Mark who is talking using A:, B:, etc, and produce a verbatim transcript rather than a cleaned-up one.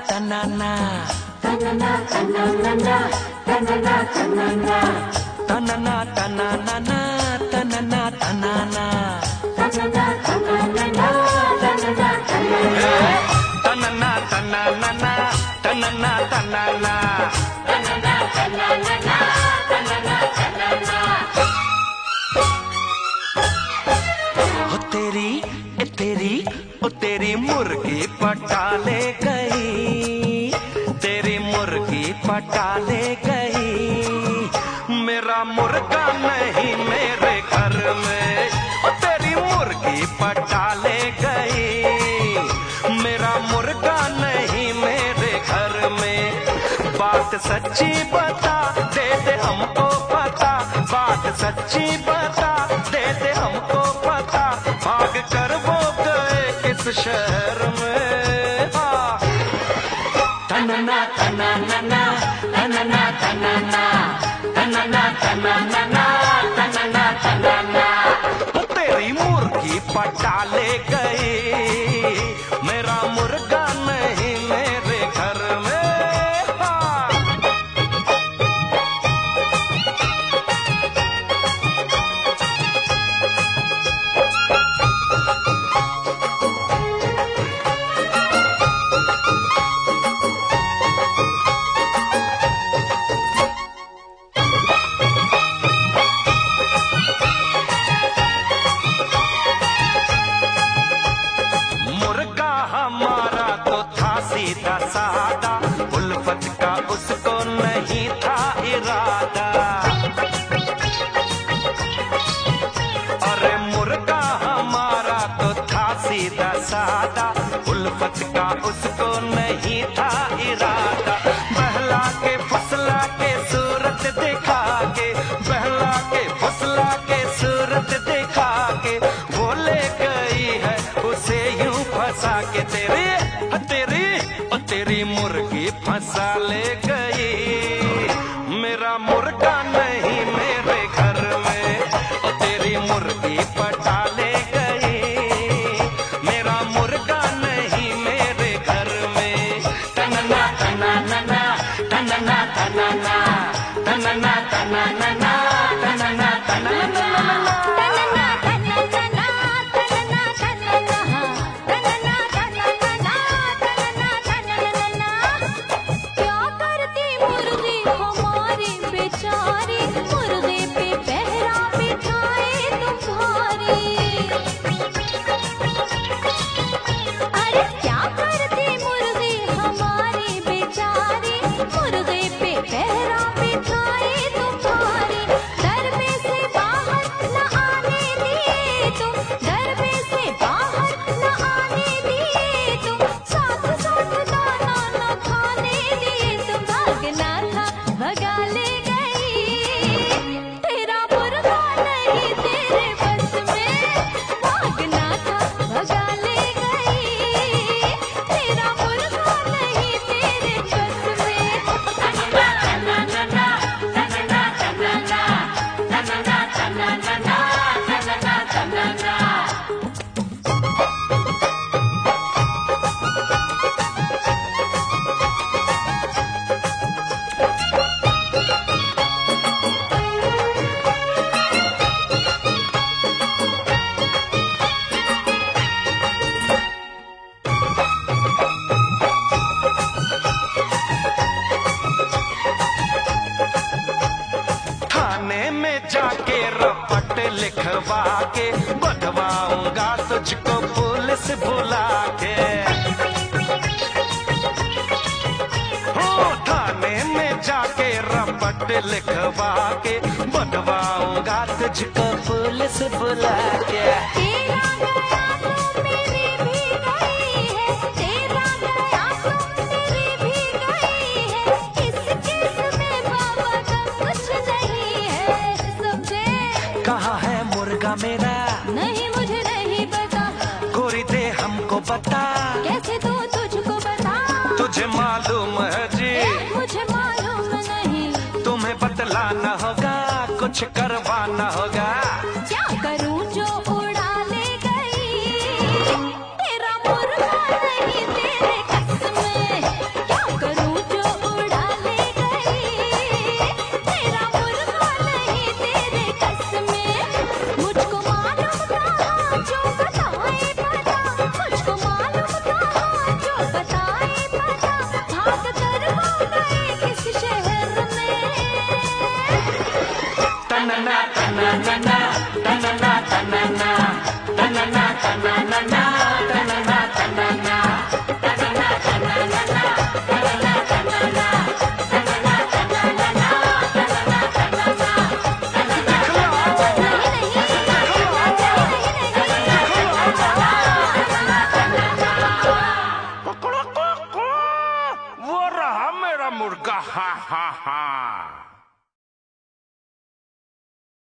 A: तनाना तनाना तनाना तनाना तनाना तनाना तनाना तनाना तनाना तनाना तनाना तनाना तनाना तनाना तनाना तनाना तनाना तनाना तनाना तनाना। हो तेरी ए तेरी ओ तेरी मुर्गी पटाले गई, तेरी मुर्गी पटाले गई, मेरा मुर्गा नहीं मेरे घर में। ओ तेरी मुर्गी पटाले गई, मेरा मुर्गा नहीं मेरे घर में। बात सच्ची बता दे दे हमको पता, बात सच्ची बता दे दे हमको पता, भाग कर वो गए किस शहर में। तनना तनना तनना तनना तनना तनना तनना तनना। तेरी मुर्गी पटाले गई, मेरा मुर्गा नहीं मेरे घर में। हमारा तो था सीधा सादा, उल्फत का उसको नहीं था इरादा। अरे मुर्गा हमारा तो था सीधा सादा, उल्फत का उसको नहीं था इरादा। बहला के फसला के सूरत दिखा के, बहला के फसला के सूरत दिखा के, वो ले गई है उसे यूं फंसा के। तेरी तेरी ओ तेरी मुर्गी फंसा ले गई, मेरा मुर्गा नहीं मेरे घर में। ओ तेरी मुर्गी पटा ले गई, मेरा मुर्गा नहीं मेरे घर में। तनना तनना तनना तनना तनना तनना तनना तनना। जाके रपट लिखवा के बढ़वाऊंगा तुझको पुलिस बुला के। हो थाने में जाके रपट लिखवा के बढ़वाऊंगा तुझको पुलिस बुला के। कहाँ है मुर्गा मेरा?
B: नहीं मुझे नहीं पता।
A: गोरी दे हमको बता।
B: कैसे तू तुझको बता?
A: तुझे मालूम है जी?
B: ए, मुझे मालूम नहीं।
A: तुम्हें बतलाना होगा, कुछ करवाना होगा।
B: क्या करूं जो उड़ा ले गई, तेरा मुर्गा नहीं तेरे कसम में।
A: मुर्गा हा हा हा।